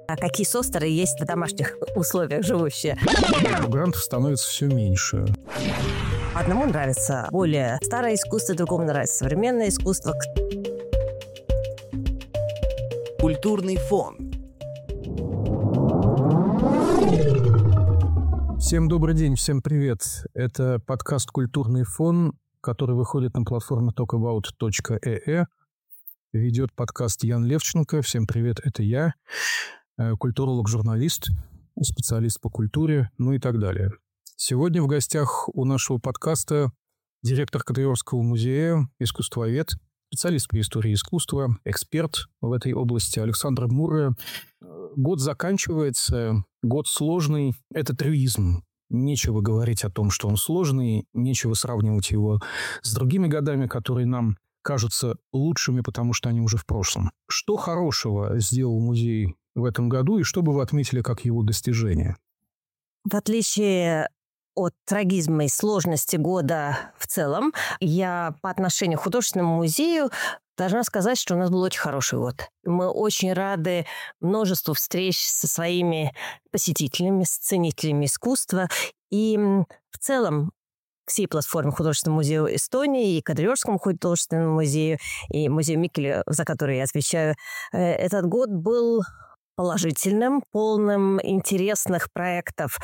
А какие состеры есть в домашних условиях живущие? Грантов становится все меньше. Одному нравится более старое искусство, другому нравится современное искусство. Культурный фон. Всем добрый день, всем привет. Это подкаст «Культурный фон», который выходит на платформе talkabout.ee. Ведет подкаст Ян Левченко. Всем привет, это я, культуролог, журналист, специалист по культуре, ну и так далее. Сегодня в гостях у нашего подкаста директор Кадыровского музея, искусствовед, специалист по истории искусства, эксперт в этой области Александр Мурра. Год заканчивается, год сложный. Это трюизм. Нечего говорить о том, что он сложный, нечего сравнивать его с другими годами, которые нам кажутся лучшими, потому что они уже в прошлом. Что хорошего сделал музей в этом году, и что бы вы отметили как его достижение? В отличие от трагизма и сложности года в целом, я по отношению к художественному музею должна сказать, что у нас был очень хороший год. Мы очень рады множеству встреч со своими посетителями, с ценителями искусства. И в целом к всей платформе Художественного музея Эстонии и Кадыровскому художественному музею, и музею Микеля, за который я отвечаю, этот год был положительным, полным интересных проектов,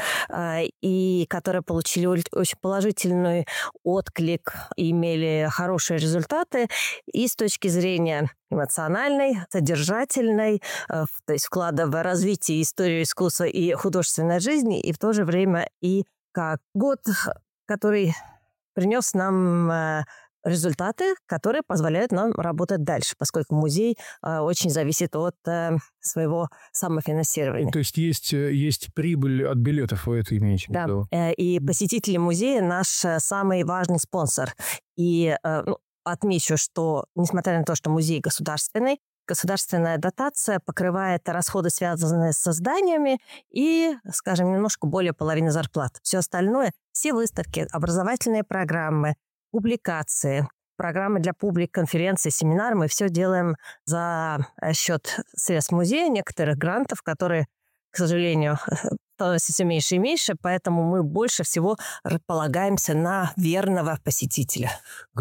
и которые получили очень положительный отклик и имели хорошие результаты и с точки зрения эмоциональной, содержательной, то есть вклада в развитие истории искусства и художественной жизни, и в то же время и как год, который принес нам результаты, которые позволяют нам работать дальше, поскольку музей очень зависит от своего самофинансирования. То есть есть прибыль от билетов, вы это имеете в виду? Да, и посетители музея наш самый важный спонсор. И отмечу, что несмотря на то, что музей государственный, государственная дотация покрывает расходы, связанные с созданиями, и, скажем, немножко более половины зарплат. Все остальное, все выставки, образовательные программы, публикации, программы для публик, конференции, семинары, мы все делаем за счет средств музея, некоторых грантов, которые, к сожалению, становятся все меньше и меньше, поэтому мы больше всего полагаемся на верного посетителя.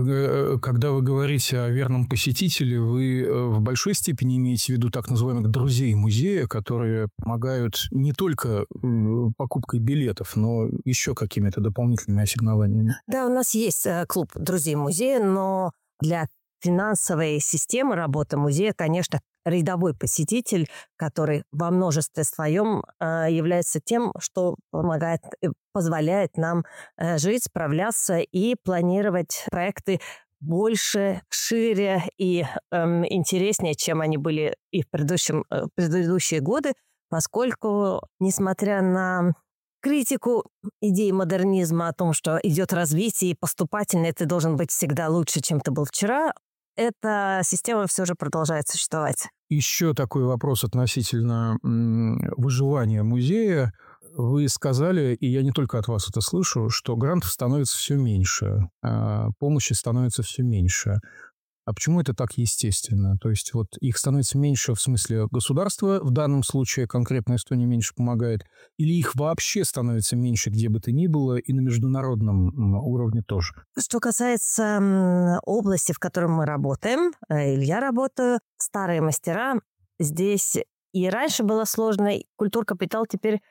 Когда вы говорите о верном посетителе, вы в большой степени имеете в виду так называемых друзей музея, которые помогают не только покупкой билетов, но еще какими-то дополнительными ассигнованиями. Да, у нас есть клуб друзей музея, но для финансовой системы работы музея, конечно, рядовой посетитель, который во множестве своем является тем, что помогает, позволяет нам жить, справляться и планировать проекты больше, шире и интереснее, чем они были и в предыдущие годы, поскольку, несмотря на критику идеи модернизма о том, что идет развитие, и поступательно ты должен быть всегда лучше, чем ты был вчера, эта система все же продолжает существовать. Еще такой вопрос относительно выживания музея. Вы сказали, и я не только от вас это слышу, что грантов становится все меньше, помощи становится все меньше. А почему это так естественно? То есть вот их становится меньше в смысле государства, в данном случае конкретно Эстония меньше помогает, или их вообще становится меньше где бы то ни было и на международном уровне тоже? Что касается области, в которой мы работаем, или я работаю, старые мастера, здесь и раньше было сложно, Культуркапитал теперь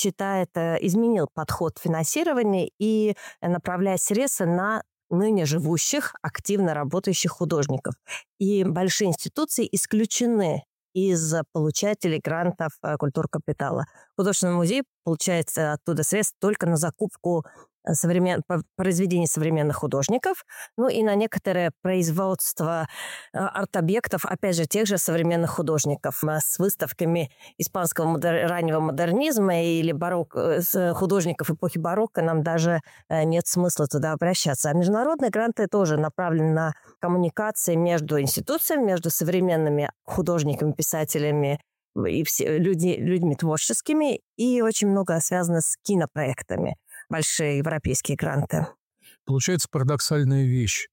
изменил подход финансирования и направляет средства на ныне живущих, активно работающих художников. И большие институции исключены из получателей грантов Культуркапитала. Художественный музей получает оттуда средства только на закупку произведений современных художников, ну и на некоторое производство арт-объектов, опять же, тех же современных художников с выставками испанского раннего модернизма или художников эпохи барокко нам даже нет смысла туда обращаться. А международные гранты тоже направлены на коммуникации между институциями, между современными художниками, писателями и людьми творческими, и очень много связано с кинопроектами. Большие европейские гранты. Получается парадоксальная вещь.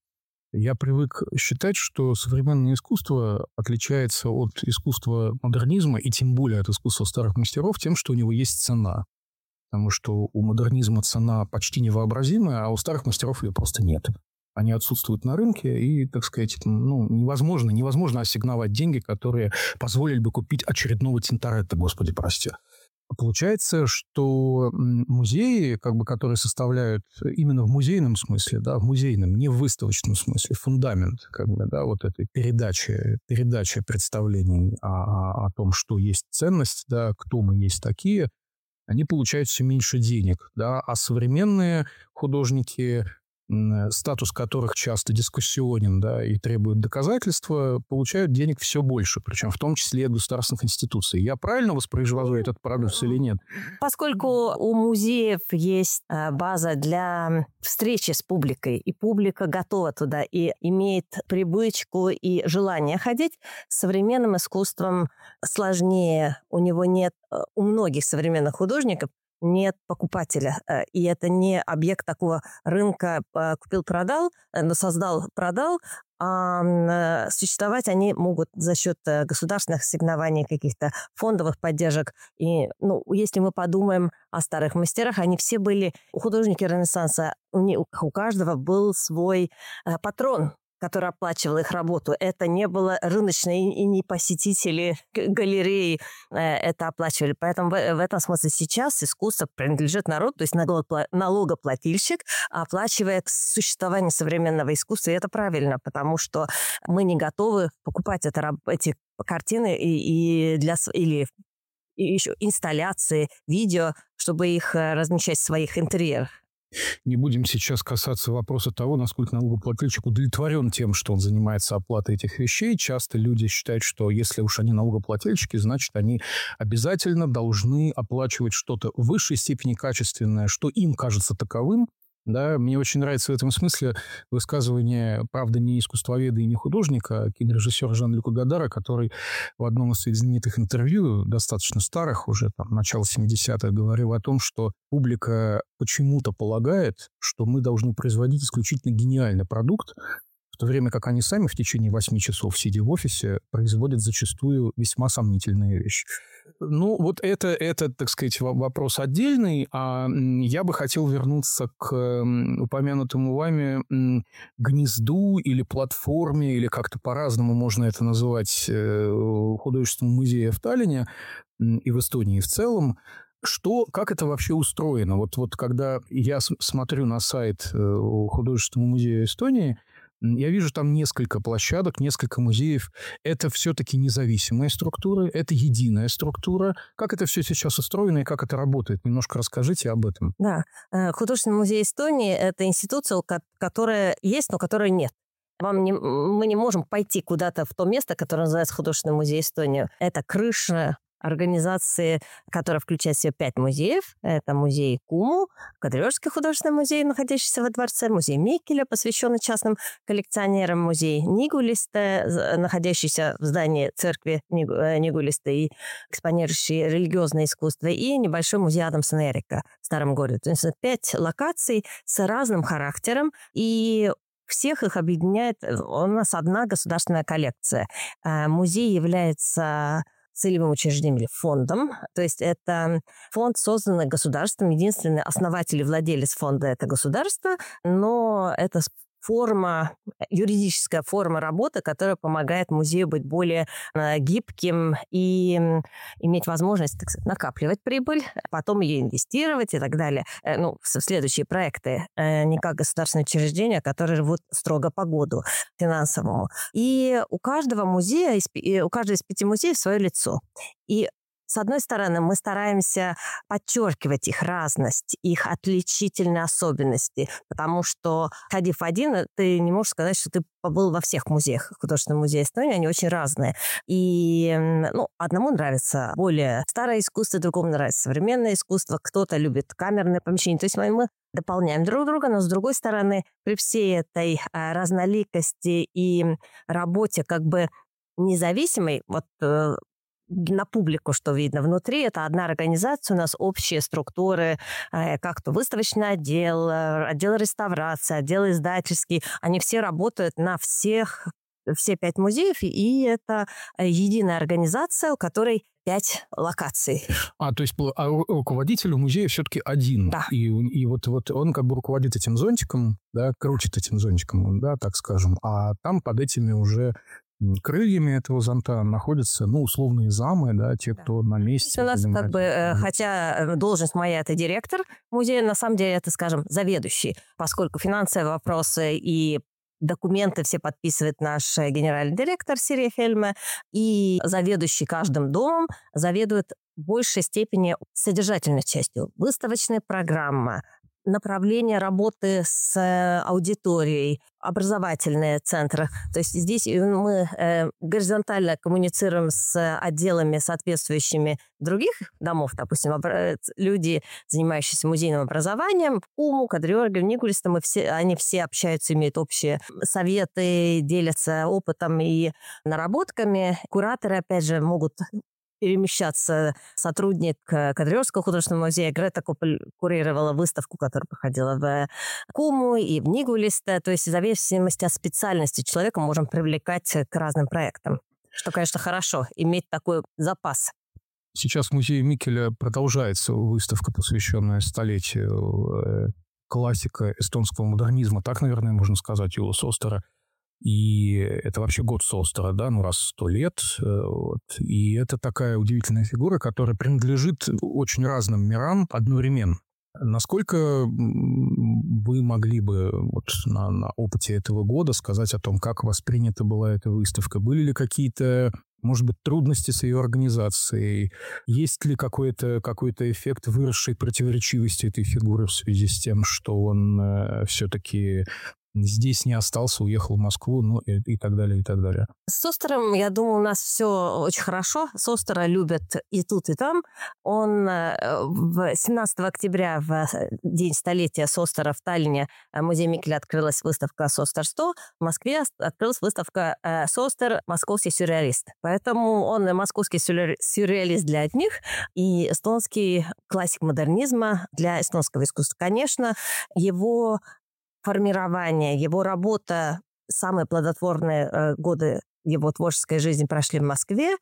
Я привык считать, что современное искусство отличается от искусства модернизма и тем более от искусства старых мастеров тем, что у него есть цена. Потому что у модернизма цена почти невообразимая, а у старых мастеров ее просто нет. Они отсутствуют на рынке, и, так сказать, невозможно ассигновать деньги, которые позволили бы купить очередного Тинторетто, господи прости. Получается, что музеи, которые составляют именно в музейном смысле, да, в музейном, не в выставочном смысле, фундамент, вот этой передачи представлений о том, что есть ценность, да, кто мы есть такие, они получают все меньше денег, да, а современные художники, статус которых часто дискуссионен, да, и требует доказательства, получают денег все больше, причем в том числе и от государственных институций. Я правильно воспроизвожу этот парадокс или нет? Поскольку у музеев есть база для встречи с публикой, и публика готова туда и имеет привычку и желание ходить, с современным искусством сложнее. У него нет, у многих современных художников нет покупателя. И это не объект такого рынка купил-продал, создал, продал. А существовать они могут за счет государственных ассигнований, каких-то фондовых поддержек. И, если мы подумаем о старых мастерах, они все были художники Ренессанса. У каждого был свой патрон, который оплачивал их работу. Это не было рыночное, и не посетители галереи это оплачивали. Поэтому в этом смысле сейчас искусство принадлежит народу, то есть налогоплательщик оплачивает существование современного искусства. И это правильно, потому что мы не готовы покупать эти картины или еще инсталляции, видео, чтобы их размещать в своих интерьерах. Не будем сейчас касаться вопроса того, насколько налогоплательщик удовлетворен тем, что он занимается оплатой этих вещей. Часто люди считают, что если уж они налогоплательщики, значит, они обязательно должны оплачивать что-то в высшей степени качественное, что им кажется таковым. Да, мне очень нравится в этом смысле высказывание, правда, не искусствоведа и не художника, а кинорежиссера Жана-Люка Годара, который в одном из своих знаменитых интервью, достаточно старых, уже начала 70-х, говорил о том, что публика почему-то полагает, что мы должны производить исключительно гениальный продукт, в то время как они сами в течение 8 часов, сидя в офисе, производят зачастую весьма сомнительные вещи. Вот это, так сказать, вопрос отдельный, а я бы хотел вернуться к упомянутому вами гнезду или платформе, или как-то по-разному можно это называть, художественному музею в Таллине и в Эстонии в целом. Как это вообще устроено? Вот когда я смотрю на сайт художественного музея Эстонии, я вижу там несколько площадок, несколько музеев. Это все-таки независимые структуры, это единая структура. Как это все сейчас устроено и как это работает? Немножко расскажите об этом. Да, Художественный музей Эстонии – это институция, которая есть, но которой нет. Мы не можем пойти куда-то в то место, которое называется Художественный музей Эстонии. Это крыша организации, которая включает в себя 5 музеев. Это музей Куму, Кадриоргский художественный музей, находящийся во дворце, музей Микеля, посвященный частным коллекционерам, музей Нигулиста, находящийся в здании церкви Нигулиста и экспонирующий религиозное искусство, и небольшой музей Адамсона Эрика в Старом городе. То есть 5 локаций с разным характером, и всех их объединяет у нас одна государственная коллекция. Музей является целевым учреждением или фондом. То есть это фонд, созданный государством. Единственный основатель и владелец фонда – это государство, но это юридическая форма работы, которая помогает музею быть более гибким и иметь возможность, так сказать, накапливать прибыль, потом ее инвестировать и так далее. В следующие проекты, не как государственные учреждения, которые живут строго по году финансовому. И у каждого музея, у каждого из 5 музеев свое лицо. И с одной стороны, мы стараемся подчеркивать их разность, их отличительные особенности, потому что, ходив в один, ты не можешь сказать, что ты побыл во всех музеях. Художественный музей Эстонии, они очень разные. И одному нравится более старое искусство, другому нравится современное искусство, кто-то любит камерные помещения. То есть мы дополняем друг друга, но, с другой стороны, при всей этой разноликости и работе независимой, на публику, что видно. Внутри это одна организация, у нас общие структуры, как-то выставочный отдел, отдел реставрации, отдел издательский. Они все работают на все 5 музеев, и это единая организация, у которой 5 локаций. То есть руководитель у музея все-таки один. Да. И вот он как бы руководит этим зонтиком, да, крутит этим зонтиком, да, так скажем. А там под этими уже крыльями этого зонта находятся, условные замы, да, те, кто на месте. У нас хотя должность моя – это директор музея, на самом деле это, скажем, заведующий, поскольку финансовые вопросы и документы все подписывает наш генеральный директор Сирия Хельме, и заведующий каждым домом заведует в большей степени содержательной частью. Выставочная программа, направление работы с аудиторией, образовательные центры. То есть здесь мы горизонтально коммуницируем с отделами, соответствующими других домов. Допустим, люди, занимающиеся музейным образованием, в КУМу, Кадриорге, в Нигулисте, они все общаются, имеют общие советы, делятся опытом и наработками. Кураторы, опять же, могут перемещаться. Сотрудник Кадриорского художественного музея Грета Копель курировала выставку, которая проходила в КУМу и в Нигулисте. То есть в зависимости от специальности человека можем привлекать к разным проектам. Что, конечно, хорошо, иметь такой запас. Сейчас в музее Микеля продолжается выставка, посвященная столетию классика эстонского модернизма. Так, наверное, можно сказать, Юла Состера. И это вообще год Состера, да, раз 100 лет. Вот. И это такая удивительная фигура, которая принадлежит очень разным мирам одновременно. Насколько вы могли бы на опыте этого года сказать о том, как воспринята была эта выставка? Были ли какие-то, может быть, трудности с ее организацией? Есть ли какой-то эффект выросшей противоречивости этой фигуры в связи с тем, что он все-таки здесь не остался, уехал в Москву, и так далее, и так далее. С Состером, я думаю, у нас все очень хорошо. Состера любят и тут, и там. Он 17 октября, в день столетия Состера в Таллине, в музее Микеля открылась выставка «Состер 100». В Москве открылась выставка «Состер. Московский сюрреалист». Поэтому он московский сюрреалист для одних и эстонский классик модернизма для эстонского искусства. Конечно, его формирование, его работа, самые плодотворные годы его творческой жизни прошли в Москве.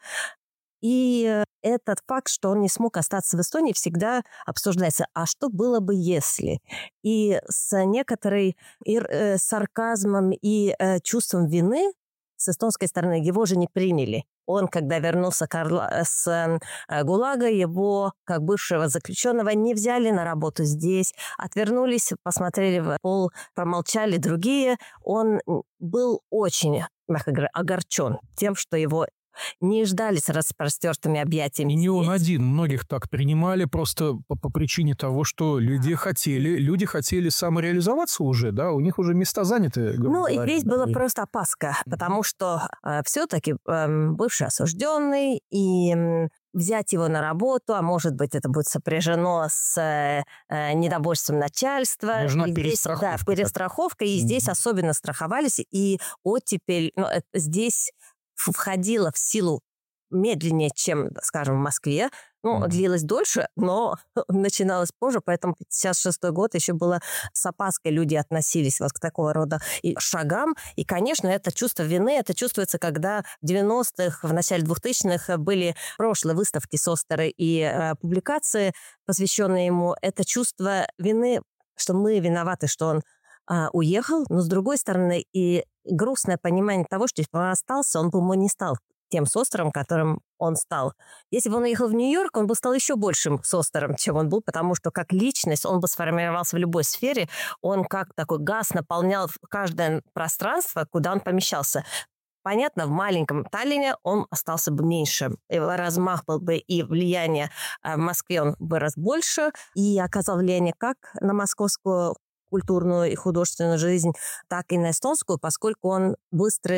И этот факт, что он не смог остаться в Эстонии, всегда обсуждается. А что было бы, если? И с некоторой сарказмом и чувством вины с эстонской стороны его же не приняли. Он, когда вернулся с ГУЛАГа, его, как бывшего заключенного, не взяли на работу здесь, отвернулись, посмотрели в пол, промолчали другие. Он был очень, мягко говоря, огорчен тем, что его не ждали с распростертыми объятиями. И не он один. Многих так принимали просто по причине того, что люди хотели самореализоваться уже, да, у них уже места заняты. И здесь была просто опаска, потому что все-таки бывший осужденный, и взять его на работу, а может быть, это будет сопряжено с недовольством начальства. Нужна перестраховка. Да, перестраховка, и здесь особенно страховались, и оттепель, здесь входила в силу медленнее, чем, скажем, в Москве. Длилось дольше, но начиналось позже, поэтому 56-й год еще было с опаской люди относились к такого рода шагам. И, конечно, это чувство вины, это чувствуется, когда в 90-х, в начале 2000-х были прошлые выставки Состера и публикации, посвященные ему. Это чувство вины, что мы виноваты, что он уехал, но, с другой стороны, и грустное понимание того, что если бы он остался, он бы не стал тем Состером, которым он стал. Если бы он уехал в Нью-Йорк, он бы стал еще большим Состером, чем он был, потому что как личность он бы сформировался в любой сфере, он как такой газ наполнял каждое пространство, куда он помещался. Понятно, в маленьком Таллине он остался бы меньше. Его размах был бы и влияние в Москве он вырос больше и оказал влияние как на московскую культурную и художественную жизнь, так и на эстонскую, поскольку он выстроил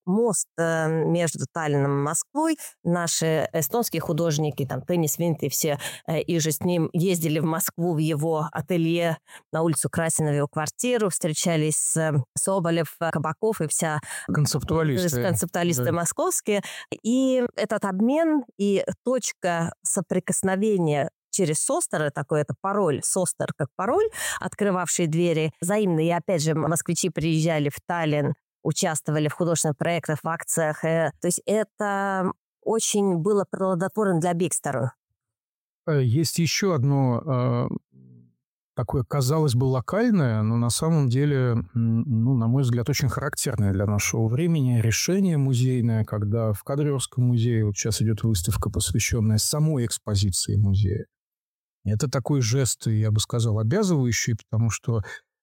мост между Таллином и Москвой. Наши эстонские художники, там, Tõnis Vint и все, и же с ним ездили в Москву в его ателье на улицу Красина, в его квартиру, встречались с Соболев, Кабаков и вся концептуалисты московские. И этот обмен и точка соприкосновения через Состер, такой это пароль, Состер как пароль, открывавший двери взаимно. И опять же, москвичи приезжали в Таллин, участвовали в художественных проектах, в акциях. То есть это очень было плодотворно для обеих сторон. Есть еще одно такое, казалось бы, локальное, но на самом деле, на мой взгляд, очень характерное для нашего времени решение музейное, когда в Кадровском музее, вот сейчас идет выставка, посвященная самой экспозиции музея. Это такой жест, я бы сказал, обязывающий, потому что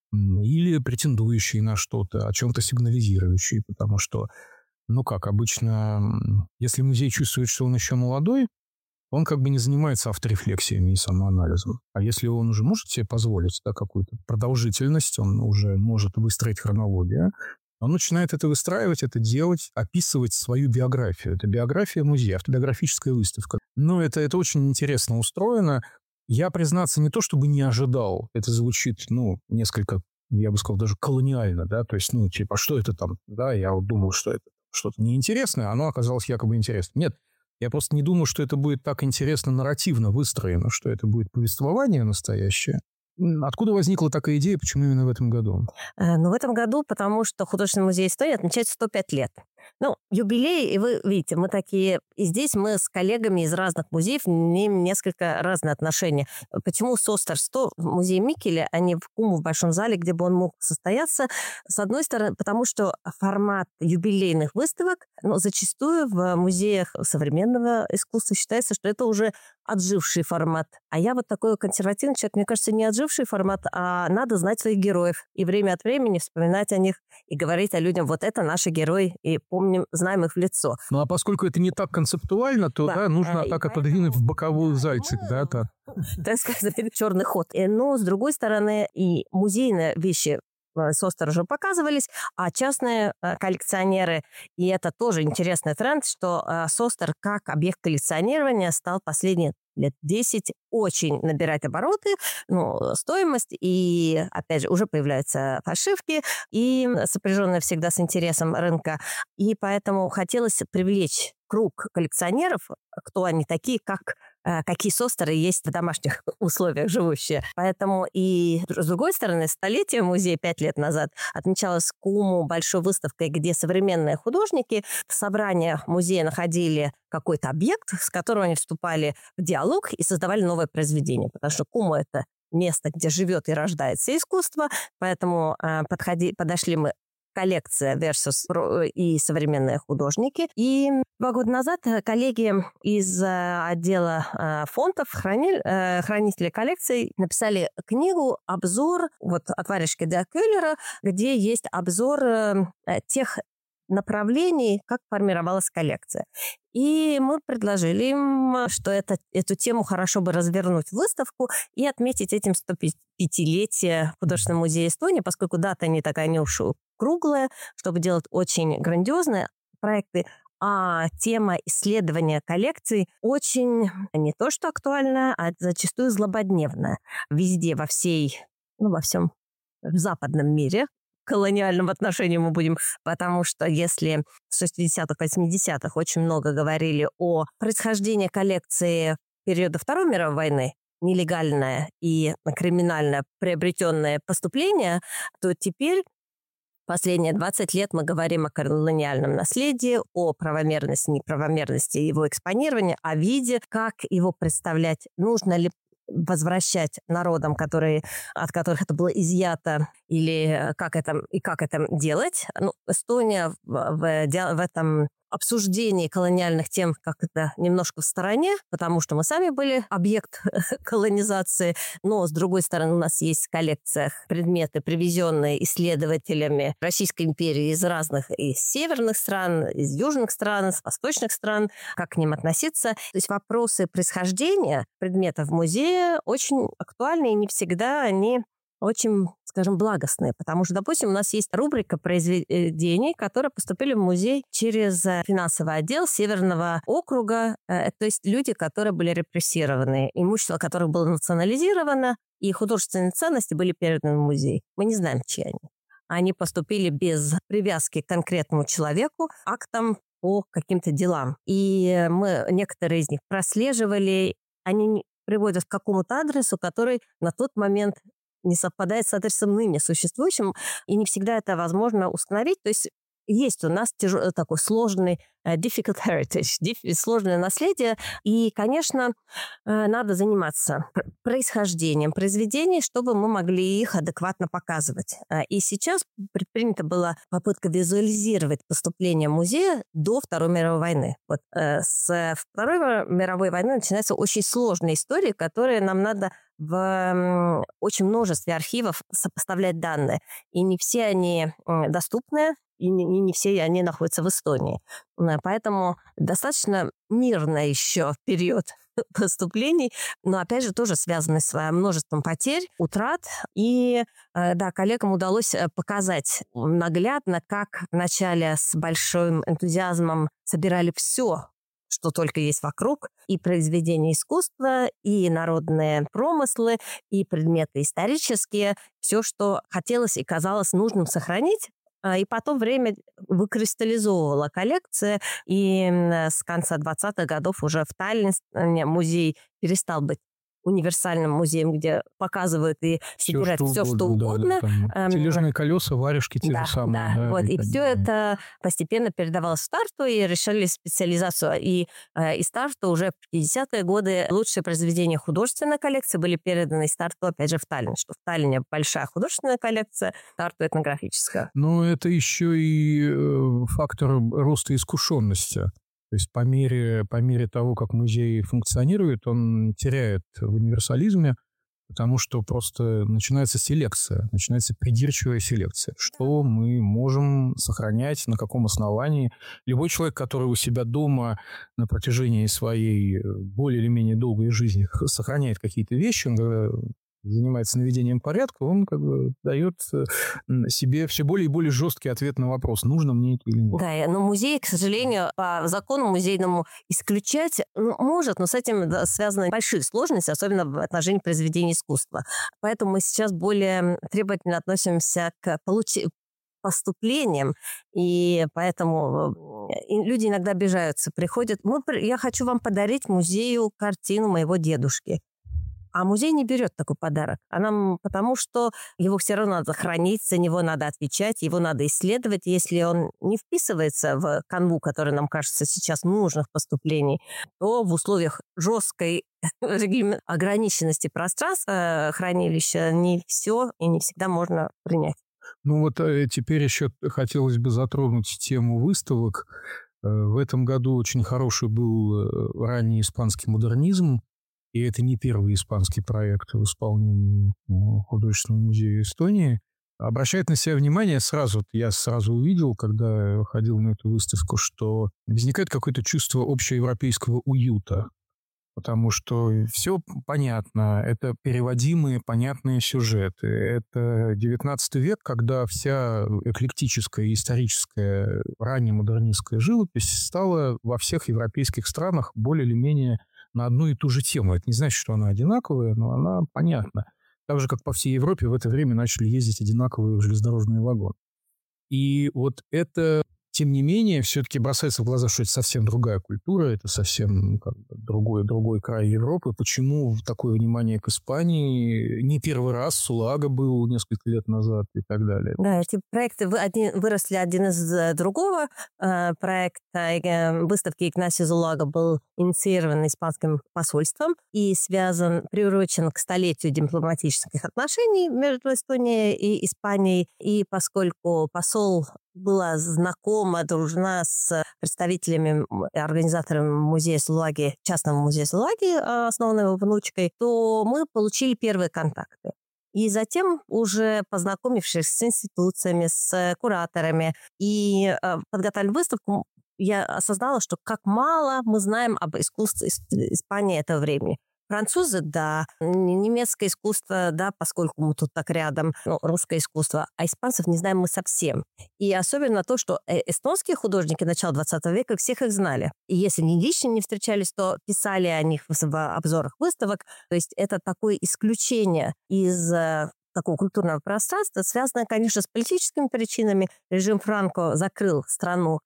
или претендующий на что-то, о чем-то сигнализирующий, потому что, как обычно, если музей чувствует, что он еще молодой, он как бы не занимается авторефлексиями и самоанализом. А если он уже может себе позволить какую-то продолжительность, он уже может выстроить хронологию, он начинает это выстраивать, это делать, описывать свою биографию. Это биография музея, автобиографическая выставка. Но это очень интересно устроено. Я, признаться, не то чтобы не ожидал. Это звучит, несколько, я бы сказал, даже колониально, да, то есть, что это там, да, я вот думал, что это что-то неинтересное, оно оказалось якобы интересным. Нет, я просто не думал, что это будет так интересно нарративно выстроено, что это будет повествование настоящее. Откуда возникла такая идея, почему именно в этом году? В этом году, потому что художественный музей Эстонии отмечает 105 лет. Юбилей, и вы видите, мы такие... И здесь мы с коллегами из разных музеев имеем несколько разные отношения. Почему Состер 100 в музее Микеле, а не в КУМу в Большом зале, где бы он мог состояться? С одной стороны, потому что формат юбилейных выставок, зачастую в музеях современного искусства считается, что это уже отживший формат. А я вот такой консервативный человек, мне кажется, не отживший формат, а надо знать своих героев. И время от времени вспоминать о них и говорить о людям, вот это наши герои, и помним, знаем их в лицо. А поскольку это не так концептуально, то нужно так отодвинуть в боковую зайчик, да? Так сказать, черный ход. Но, с другой стороны, и музейные вещи Состер уже показывались, а частные коллекционеры, и это тоже интересный тренд, что Состер как объект коллекционирования стал последние лет 10 очень набирать обороты, стоимость, и, опять же, уже появляются фальшивки, и сопряженные всегда с интересом рынка, и поэтому хотелось привлечь круг коллекционеров, кто они такие, какие Состеры есть в домашних условиях живущие. Поэтому и, с другой стороны, столетие музея 5 лет назад отмечалось КУМу большой выставкой, где современные художники в собраниях музея находили какой-то объект, с которым они вступали в диалог и создавали новое произведение. Потому что КУМу — это место, где живет и рождается искусство, поэтому подошли мы коллекция versus и современные художники. И 2 года назад коллеги из отдела фондов, хранители коллекций, написали книгу, обзор от Варежки до Кюллера, где есть обзор тех направлений, как формировалась коллекция. И мы предложили им, что эту тему хорошо бы развернуть в выставку и отметить этим 105-летие Художественного музея Эстонии, поскольку дата не такая не уж круглая, чтобы делать очень грандиозные проекты, а тема исследования коллекций очень не то что актуальная, а зачастую злободневная. Везде, во всем в западном мире, колониальном отношении мы будем, потому что если в 60-х, 80-х очень много говорили о происхождении коллекции периода Второй мировой войны, нелегальное и криминально приобретенное поступление, то теперь последние 20 лет мы говорим о колониальном наследии, о правомерности, неправомерности его экспонирования, о виде, как его представлять, нужно ли возвращать народам, от которых это было изъято, или как это делать. Эстония в этом обсуждении колониальных тем как-то немножко в стороне, потому что мы сами были объект колонизации, но, с другой стороны, у нас есть в коллекциях предметы, привезенные исследователями Российской империи из северных стран, из южных стран, из восточных стран, как к ним относиться. То есть вопросы происхождения предметов в музее очень актуальны, и не всегда они очень, скажем, благостные, потому что, допустим, у нас есть рубрика произведений, которые поступили в музей через финансовый отдел Северного округа, то есть люди, которые были репрессированы, имущество которых было национализировано, и художественные ценности были переданы в музей. Мы не знаем, чьи они. Они поступили без привязки к конкретному человеку, актам по каким-то делам. И мы некоторые из них прослеживали, они приводят к какому-то адресу, который на тот момент не совпадает с адресом ныне существующим, и не всегда это возможно установить. То есть есть у нас такой сложный difficult heritage, сложное наследие, и, конечно, надо заниматься происхождением произведений, чтобы мы могли их адекватно показывать. И сейчас предпринята была попытка визуализировать поступление музея до Второй мировой войны. Вот с Второй мировой войны начинается очень сложная история, которую нам надо в очень множестве архивов сопоставлять данные. И не все они доступны, и не все они находятся в Эстонии. Поэтому достаточно мирно еще период поступлений, но, опять же, тоже связаны с множеством потерь, утрат. И, да, коллегам удалось показать наглядно, как вначале с большим энтузиазмом собирали все, что только есть вокруг, и произведения искусства, и народные промыслы, и предметы исторические, все, что хотелось и казалось нужным сохранить. И потом время выкристаллизовывала коллекция, и с конца 20-х годов уже в Таллине музей перестал быть универсальным музеем, где показывают и собирают все, что угодно. Да. Тележные колеса, варежки те же самые. Да, вот, и все это постепенно передавалось в Тарту, и решили специализацию. И из Тарту уже в 50-е годы лучшие произведения художественной коллекции были переданы из Тарту, опять же, в Таллин, что в Таллине большая художественная коллекция, в Тарту этнографическая. Но это еще и фактор роста искушенности. То есть по мере того, как музей функционирует, он теряет в универсализме, потому что просто начинается селекция, начинается придирчивая селекция. Что мы можем сохранять, на каком основании. Любой человек, который у себя дома на протяжении своей более или менее долгой жизни сохраняет какие-то вещи, он занимается наведением порядка, он как бы дает себе все более и более жесткий ответ на вопрос, нужно мне это или нет. Да, но музей, к сожалению, по закону музейному исключать может, но с этим связаны большие сложности, особенно в отношении произведений искусства. Поэтому мы сейчас более требовательно относимся к поступлениям, и поэтому люди иногда обижаются, приходят, я хочу вам подарить музею картину моего дедушки. А музей не берет такой подарок. Потому что его все равно надо хранить, за него надо отвечать, его надо исследовать. Если он не вписывается в канву, которая нам кажется сейчас нужных поступлений, то в условиях жесткой ограниченности пространства хранилища не все и не всегда можно принять. Ну вот теперь еще хотелось бы затронуть тему выставок. В этом году очень хороший был ранний испанский модернизм. И это не первый испанский проект в исполнении Художественного музея Эстонии. Обращает на себя внимание я сразу увидел, когда ходил на эту выставку, что возникает какое-то чувство общеевропейского уюта. Потому что все понятно, это переводимые, понятные сюжеты. Это 19 век, когда вся эклектическая, историческая, раннемодернистская живопись стала во всех европейских странах более или менее на одну и ту же тему. Это не значит, что она одинаковая, но она понятна. Так же, как по всей Европе в это время начали ездить одинаковые железнодорожные вагоны. И вот это, тем не менее, все-таки бросается в глаза, что это совсем другая культура, это совсем другой край Европы. Почему такое внимание к Испании? Не первый раз Сулага был несколько лет назад и так далее. Да, эти проекты выросли один из другого. Проект выставки Игнасио Зулага был инициирован испанским посольством и приурочен к столетию дипломатических отношений между Эстонией и Испанией. И поскольку посол была знакома, дружна с представителями и организаторами музея Сулаги, частного музея Сулаги, основанного его внучкой, то мы получили первые контакты. И затем, уже познакомившись с институциями, с кураторами и подготовили выставку, я осознала, что как мало мы знаем об искусстве Испании этого времени. Французы, да, немецкое искусство, да, поскольку мы тут так рядом, ну, русское искусство, а испанцев не знаем мы совсем. И особенно то, что эстонские художники начала 20 века, всех их знали. И если не лично не встречались, то писали о них в обзорах выставок. То есть это такое исключение из такого культурного пространства, связанное, конечно, с политическими причинами. Режим Франко закрыл страну,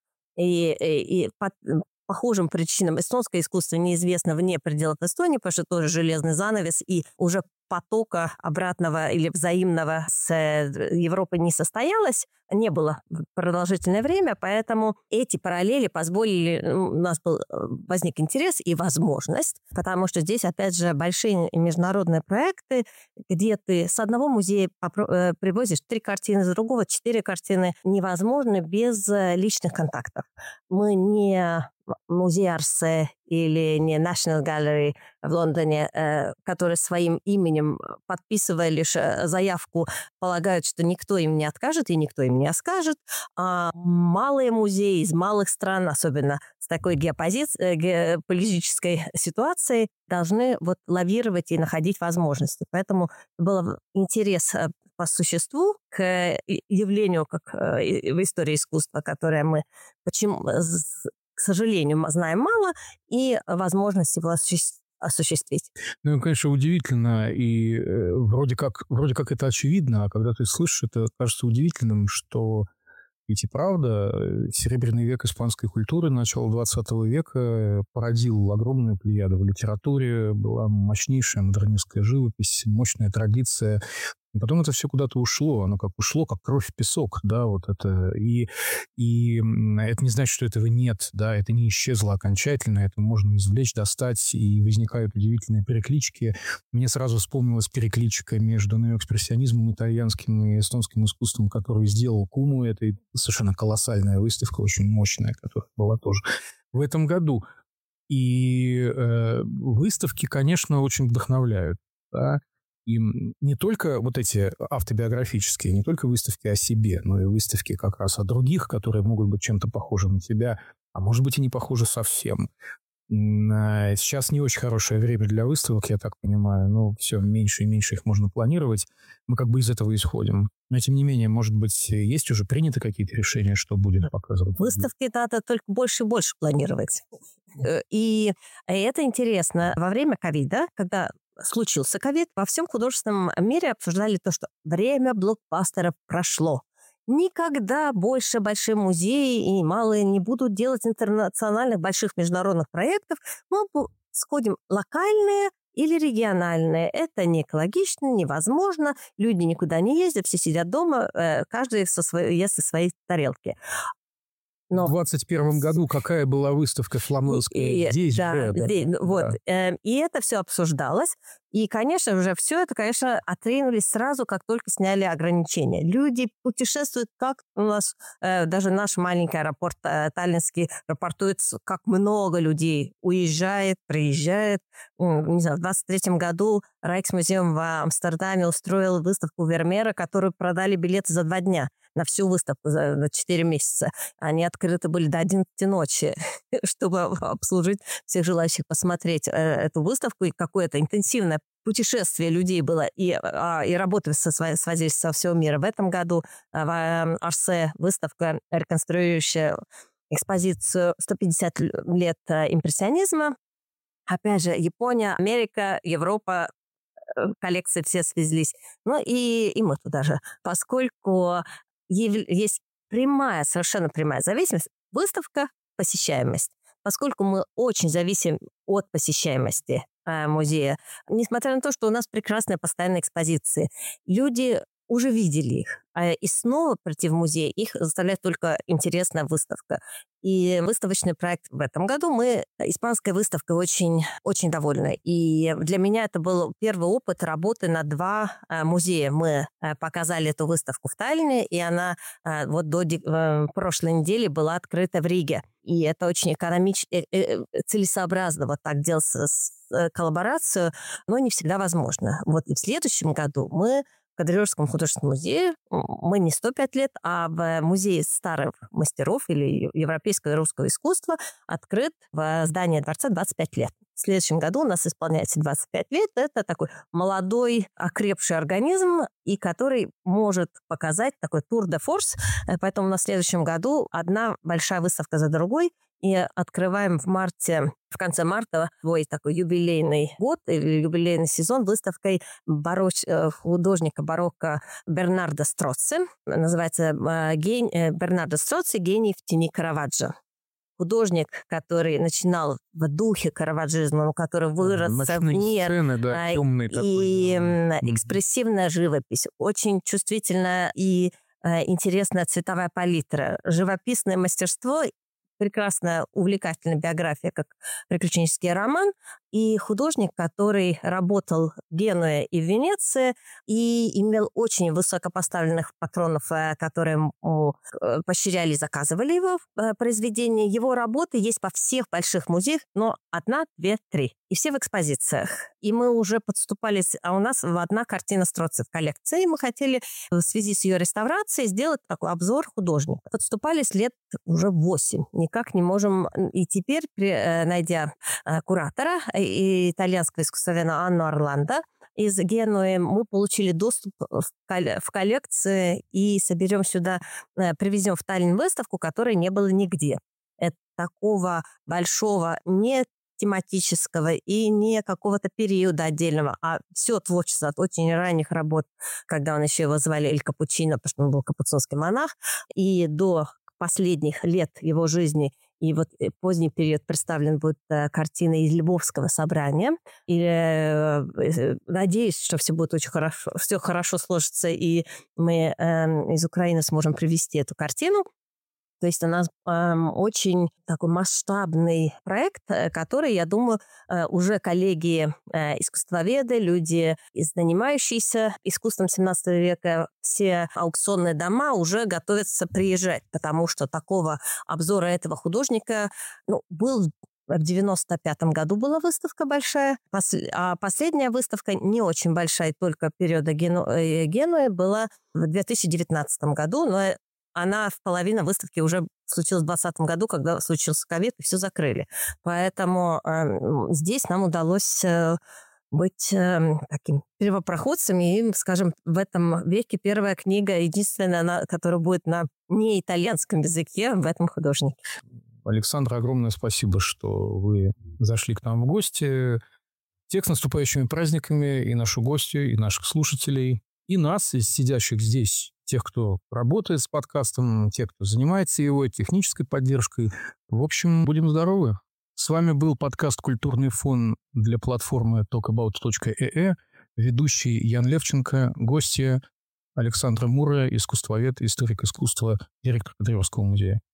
и по похожим причинам эстонское искусство неизвестно вне пределов Эстонии, потому что тоже железный занавес, и уже потока обратного или взаимного с Европой не состоялось, не было продолжительное время, поэтому эти параллели позволили, у нас возник интерес и возможность, потому что здесь, опять же, большие международные проекты, где ты с одного музея привозишь 3 картины, с другого 4 картины, невозможно без личных контактов. Мы не музей Арсе или не National Gallery в Лондоне, которые своим именем, подписывая лишь заявку, полагают, что никто им не откажет и никто им не откажет. А малые музеи из малых стран, особенно с такой геополитической ситуацией, должны вот лавировать и находить возможности. Поэтому был интерес по существу к явлению, как в истории искусства, которое мы к сожалению, знаем мало, и возможность его осуществить. Ну, конечно, удивительно, и вроде как это очевидно, а когда ты слышишь, это кажется удивительным, что ведь и правда, Серебряный век испанской культуры начала 20 века породил огромную плеяду в литературе, была мощнейшая модернистская живопись, мощная традиция. И потом это все куда-то ушло, оно как ушло, как кровь в песок, да, вот это. И это не значит, что этого нет, да, это не исчезло окончательно, это можно извлечь, достать, и возникают удивительные переклички. Мне сразу вспомнилась перекличка между неоэкспрессионизмом итальянским и эстонским искусством, которую сделал Куму. Это совершенно колоссальная выставка, очень мощная, которая была тоже в этом году. И выставки, конечно, очень вдохновляют, да. И не только вот эти автобиографические, не только выставки о себе, но и выставки как раз о других, которые могут быть чем-то похожи на тебя, а может быть и не похожи совсем. Сейчас не очень хорошее время для выставок, я так понимаю, но все меньше и меньше их можно планировать. Мы как бы из этого исходим. Но, тем не менее, может быть, есть уже приняты какие-то решения, что будет показывать? Выставки надо только больше и больше планировать. И это интересно. Во время ковида, когда случился ковид, во всем художественном мире обсуждали то, что время блокбастеров прошло. Никогда больше большие музеи и малые не будут делать интернациональных больших международных проектов. Мы сходим локальные или региональные. Это не экологично, невозможно. Люди никуда не ездят, все сидят дома, каждый ест со своей тарелки. Но в 2021 году какая была выставка фламандская здесь? Да, здесь, да. Вот. И это все обсуждалось. И, конечно, уже все это, конечно, отринулись сразу, как только сняли ограничения. Люди путешествуют, как у нас, даже наш маленький аэропорт таллинский рапортует, как много людей уезжает, приезжает. Не знаю, в 2023 году Райксмузеум в Амстердаме устроил выставку Вермеера, которую продали билеты за 2 дня на всю выставку за 4 месяца. Они открыты были до 11 ночи, чтобы обслужить всех желающих посмотреть эту выставку. И какое-то интенсивное путешествие людей было, и работы свозились со всего мира. В этом году в Арсе выставка, реконструирующая экспозицию 150 лет импрессионизма. Опять же, Япония, Америка, Европа, коллекции все свезлись. Ну и мы туда же, поскольку есть совершенно прямая зависимость. Выставка, посещаемость. Поскольку мы очень зависим от посещаемости музея, несмотря на то, что у нас прекрасные постоянные экспозиции, люди уже видели их. И снова прийти в музей их заставляет только интересная выставка. И выставочный проект в этом году испанской выставкой очень, очень довольны. И для меня это был первый опыт работы на 2 музея. Мы показали эту выставку в Таллине, и она вот до прошлой недели была открыта в Риге. И это очень целесообразно вот так делать коллаборацию, но не всегда возможно. Вот и в следующем году мы в Кадровском художественном музее, мы не 105 лет, а в музее старых мастеров или европейского и русского искусства открыт в здании дворца 25 лет. В следующем году у нас исполняется 25 лет. Это такой молодой, окрепший организм, и который может показать такой тур де форс. Поэтому на следующем году одна большая выставка за другой. И открываем в конце марта свой такой юбилейный год или юбилейный сезон выставкой художника барокко Бернардо Строцци. Называется «Бернардо Строцци. Гений в тени Караваджо». Художник, который начинал в духе караваджизма, который вырос в мир. Сцены, да, темные и экспрессивная живопись, очень чувствительная и интересная цветовая палитра, живописное мастерство, прекрасная, увлекательная биография, как приключенческий роман, и художник, который работал в Генуе и в Венеции и имел очень высокопоставленных патронов, которые поощряли и заказывали его произведения. Его работы есть по всех больших музеях, но 1, 2, 3. И все в экспозициях. И мы уже подступались, а у нас одна картина Строцци в коллекции. Мы хотели в связи с ее реставрацией сделать такой обзор художника. Подступались лет уже 8. Никак не можем. И теперь, найдя куратора и итальянского искусствоведа Анну Орландо из Генуи, мы получили доступ в коллекции и соберем сюда, привезем в Таллин выставку, которой не было нигде. Это такого большого, не тематического и не какого-то периода отдельного, а все творчество от очень ранних работ, когда он еще его звали Эль Капучино, потому что он был капуцинский монах, и до последних лет его жизни. И вот поздний период представлен будет картина из Львовского собрания. И надеюсь, что все будет очень хорошо, все хорошо сложится, и мы из Украины сможем привезти эту картину. То есть у нас очень такой масштабный проект, который, я думаю, уже коллеги искусствоведы, люди, занимающиеся искусством 17 века, все аукционные дома уже готовятся приезжать, потому что такого обзора этого художника был. В 95-м году была выставка большая, а последняя выставка не очень большая, только периода Генуи, была в 2019 году, но она в половине выставки уже случилась в 2020 году, когда случился ковид, и все закрыли. Поэтому здесь нам удалось быть таким первопроходцем. И, скажем, в этом веке первая книга, единственная, которая будет на неитальянском языке, в этом художнике. Александра, огромное спасибо, что вы зашли к нам в гости. Всех с наступающими праздниками, и нашу гостью, и наших слушателей, и нас, из сидящих здесь, тех, кто работает с подкастом, тех, кто занимается его технической поддержкой. В общем, будем здоровы. С вами был подкаст «Культурный фон» для платформы talkabout.ee. Ведущий Ян Левченко, гостья Александра Мура, искусствовед, историк искусства, директор Кадыревского музея.